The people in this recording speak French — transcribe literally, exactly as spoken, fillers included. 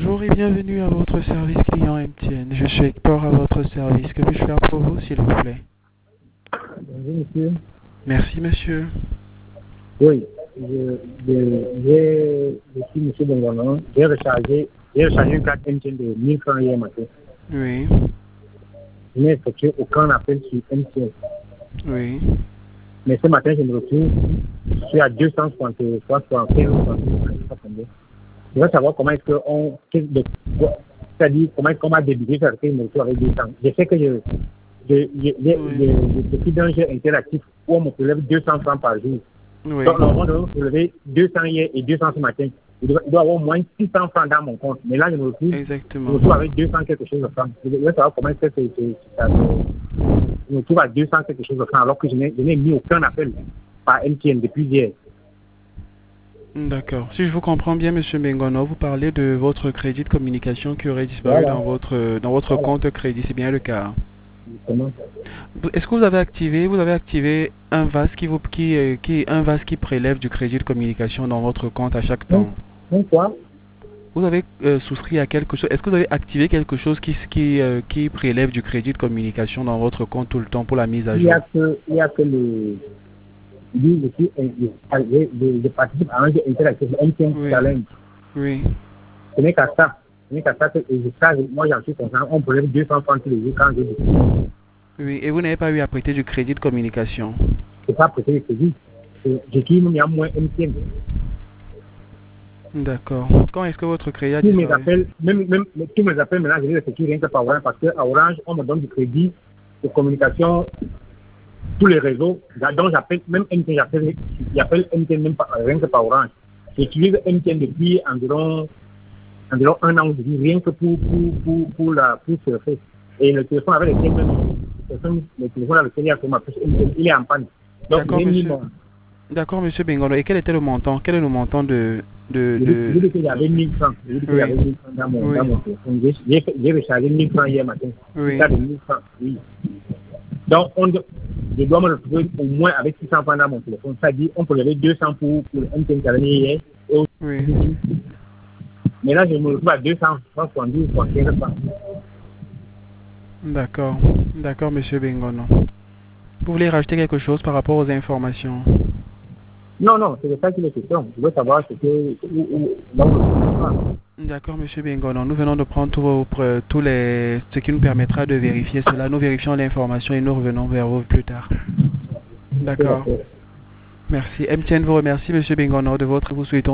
Bonjour et bienvenue à votre service client M T N. Je suis Hector à votre service. Que puis-je faire pour vous, s'il vous plaît? Bonjour monsieur. Merci, monsieur. Oui, je, je, je, je suis monsieur Bengonon. J'ai rechargé, j'ai rechargé une carte M T N de mille francs hier matin. Oui. Je n'ai effectué aucun appel sur M T N. Oui. Mais ce matin, je me retrouve, je suis à deux cent soixante-trois, soixante-quinze, soixante-quinze. Je veux savoir comment est-ce qu'on, c'est-à-dire comment est-ce qu'on va débuter ça, je me retrouve avec deux cents. Je sais que je, je, je, je, je, je suis dans un jeu interactif où on me prélève deux cents francs par jour. Oui. Donc, normalement, on doit me prélever deux cents hier et deux cents ce matin. Il doit, il doit avoir au moins six cents francs dans mon compte. Mais là, je me retrouve, Exactement. je me retrouve avec deux cents quelque chose de francs. Je veux savoir comment est-ce que c'est, c'est, ça, je me retrouve à deux cents quelque chose de francs alors que je n'ai, je n'ai mis aucun appel par M T N depuis hier. D'accord. Si je vous comprends bien, monsieur Bengono, vous parlez de votre crédit de communication qui aurait disparu Voilà. dans votre, dans votre Voilà. compte crédit. C'est bien le cas. Comment? Est-ce que vous avez activé, vous avez activé un V A S qui vous, qui, euh, qui, un V A S qui prélève du crédit de communication dans votre compte à chaque temps? Non, quoi? Vous avez euh, souscrit à quelque chose? Est-ce que vous avez activé quelque chose qui, qui, euh, qui prélève du crédit de communication dans votre compte tout le temps pour la mise à Il jour? y a que, il y a que le, lui, je, suis, je, je, je participe à un jeu interactif, M T N Oui. Challenge. Oui. Ce n'est qu'à ça. Ce n'est qu'à ça que je charge, moi j'en suis conscient, on prélève deux cents francs tous les jours quand je dis. Oui, et vous n'avez pas eu à prêter du crédit de communication? Je n'ai pas prêté le crédit. Je suis même il y a moins M T N. D'accord. Quand est-ce que votre crédit a Tous mes disparu? appels, même, même, tous mes appels maintenant, je les effectue rien que par Orange parce qu'à Orange, on me donne du crédit de communication, tous les réseaux. Donc j'appelle, même M T N, j'appelle, j'appelle M T N même par, rien que par Orange. J'utilise M T N depuis environ, environ un an ou deux, rien que pour, pour, pour, pour, la, pour surfer. Et le téléphone avec lequel même, le téléphone avec lequel il y a sur ma puce M T N, il est en panne. Donc D'accord, j'ai mis monsieur. mon. D'accord, monsieur Bengono. Et quel était le montant? Quel est le montant de... de, de... J'ai dit qu'il y avait mille francs. J'ai dit qu'il y avait mille francs dans mon, Oui. dans mon téléphone. J'ai, j'ai, j'ai rechargé mille francs hier matin. Oui. Ça de mille francs, oui. Donc, on, je dois me retrouver au moins avec six cents francs dans mon téléphone. Ça dit, on peut lever deux cents pour, pour le M T N qui avait hier. Et Oui. mais là, je me retrouve à deux cents, soixante-dix, soixante-quinze francs. D'accord. D'accord, monsieur Bengono. Vous voulez rajouter quelque chose par rapport aux informations? Non, non, c'est de ça qu'il est question. Je veux savoir ce que, où, où, là où je suis. D'accord, monsieur Bengono. Nous venons de prendre tous, vos, pre- tous les, ce qui nous permettra de vérifier cela. Nous vérifions l'information et nous revenons vers vous plus tard. D'accord. Merci. M T N vous remercie, monsieur Bengono, de votre... Vous souhaitons